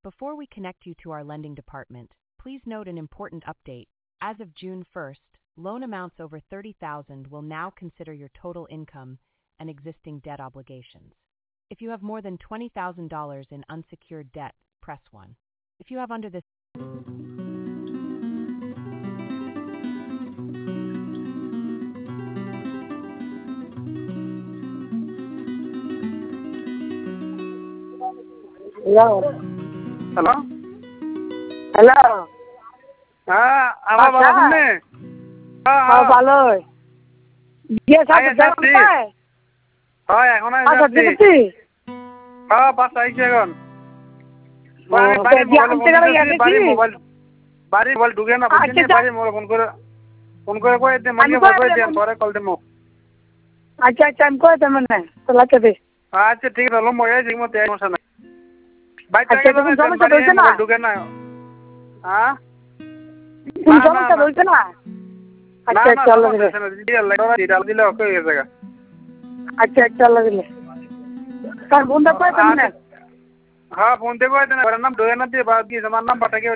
Before we connect you to our lending department, please note an important update. As of June 1st, loan amounts over $30,000 will now consider your total income and existing debt obligations. If you have more than $20,000 in unsecured debt, press 1. If you have under this Hello. Hello? Hello. আমার ভালো শুননে? হ্যাঁ ভালোই। গিয়ে সাথে যাচ্ছি। হ্যাঁ এখন আমি আচ্ছা যাচ্ছি। দেখছি। হ্যাঁ বাস আইছি এখন। বাড়ি মোবাইল ঢুকে না বুঝিনি বাড়ি মোবাইল ফোন করে কই দে মাইকে কই দে পরে কল দেমু। আচ্ছা আমি কই দেব না তোলাকে দে। আচ্ছা ঠিক আছে লম মই আইছি মতে সমস্যা নাই। বাইতে আচ্ছা গেলে তুমি সমস্যা হইছে না? মোবাইল ঢুকে না। হ্যাঁ? তুমি সমস্যা হইছে না? আচ্ছা চলো দিলে। দিলে ওকে হয়ে যাবে। আচ্ছা চলো দিলে। তার বন্ধা কই দেব না? হ্যাঁ ফোন দে কই দেন নাম ডোয়া না দিয়ে বা দিয়ে আমার নাম পাঠাকে